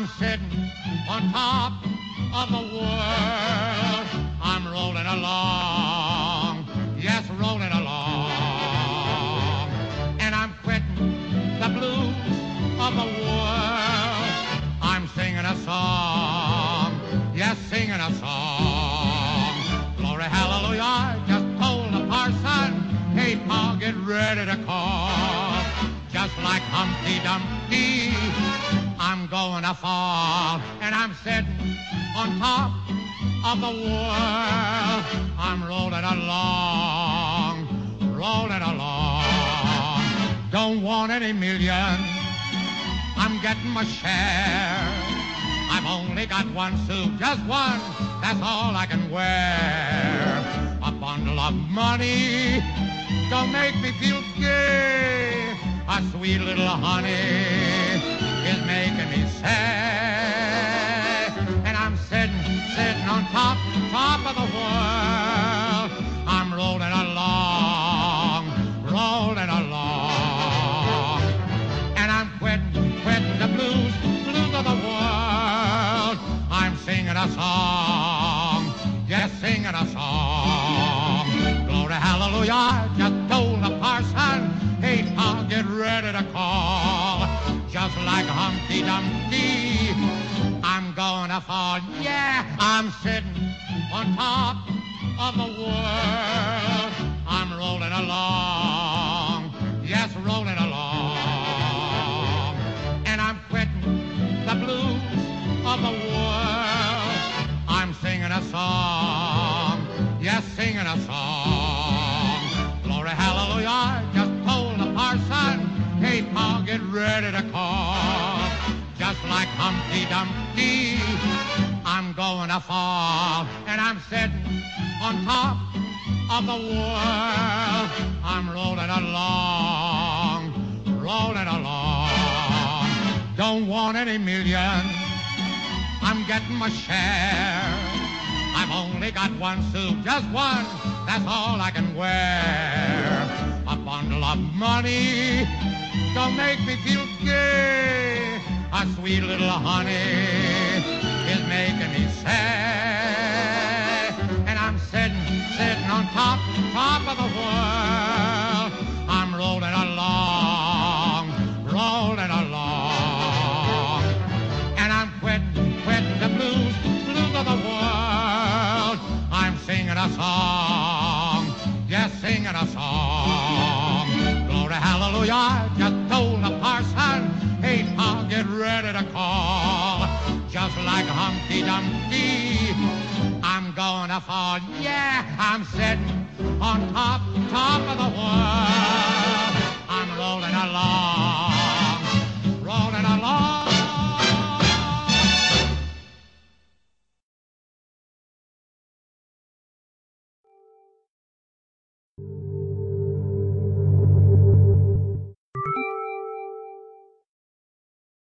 sitting on top of the world. I'm rolling along, yes, rolling along. And I'm quitting the blues of the world. I'm singing a song, yes, singing a song. Glory, hallelujah, I just told the parson, hey, Pa, get ready to call. Just like Humpty Dumpty, I'm going to fall. And I'm sitting on top of the world. I'm rolling along, rolling along. Don't want any million, I'm getting my share. I've only got one suit, just one, that's all I can wear. A bundle of money don't make me feel gay. A sweet little honey is making me sad. And I'm sitting on top of the world. I'm rolling along, rolling along. And I'm quitting the blues of the world. I'm singing a song, yes, singing a song. Glory, hallelujah, I just told the parson, hey, Pa, get ready to call. Just like Humpty Dumpty, I'm gonna fall. Yeah, I'm sitting on top of the world. I'm rolling along, yes, rolling along. And I'm quitting the blues of the world. I'm singing a song, yes, singing a song. Glory, hallelujah, I just told the parson, hey, Pa, get ready to call. Just like Humpty Dumpty, I'm going to fall. And I'm sitting on top of the world. I'm rolling along, rolling along. Don't want any million, I'm getting my share. I've only got one suit, just one, that's all I can wear. A bundle of money don't make me feel gay. A sweet little honey is making me sad. And I'm sitting on top of the world. I'm rolling along, rolling along. And I'm quitting the blues of the world. I'm singing a song, yes, singing a song. Glory, hallelujah, I just told the parson, hey, Pa, get ready to call. Just like Humpty Dumpty, I'm gonna fall. Yeah, I'm sitting on top of the world.